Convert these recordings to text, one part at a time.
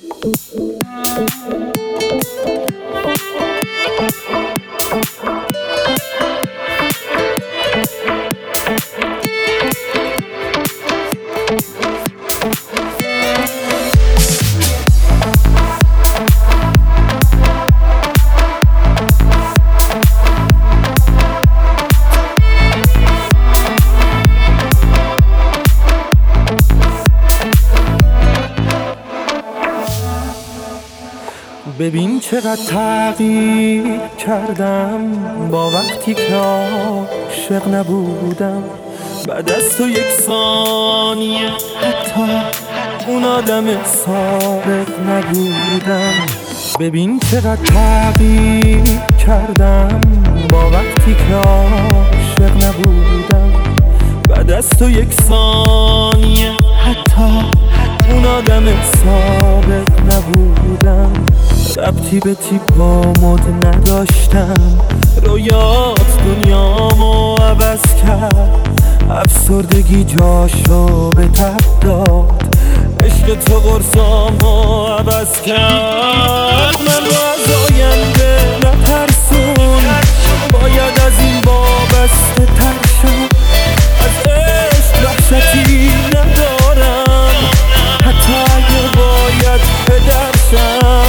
ببین چقدر تغییر کردم با وقتی که عاشق نبودم. بعد از تو یک ثانیه حتی اون آدم سابق نبودم. ببین چقدر تغییر کردم با وقتی که عاشق نبودم. بعد از تو یک ثانیه حتی اون آدم سابق نبودم. ربطی به تیپ و مد نداشتم، رویات دنیامو عوض کرد. افسردگی جاشو به تب داد، عشق تو قرصامو عوض کرد. من رو از آینده نترسون، باید از این وابسته تر شم. از عشق وحشتی ندارم، حتی اگه باید پدرشم.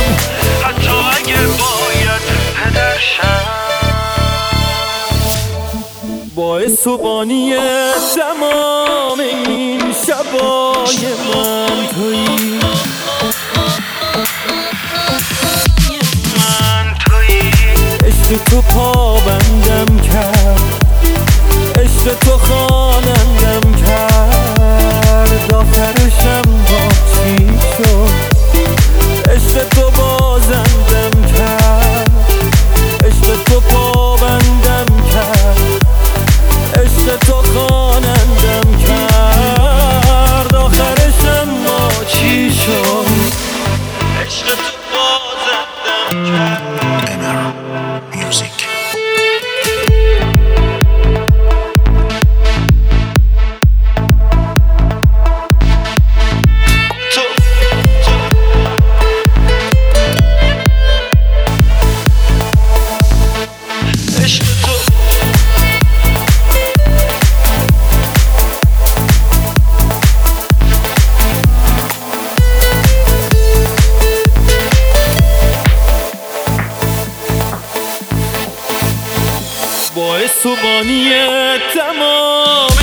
باعث و بانی تمام این شبای من تویی. عشق تو پابندم کرد، عشق تو خوانندم کرد. آخرشم با چی شد؟ عشق تو بازندم کرد، عشق تو پابندم کرد، عشق تو خوانندم کرد. آخرشم با چی شد؟ عشق تو بازندم کرد. باعث و بانی تمام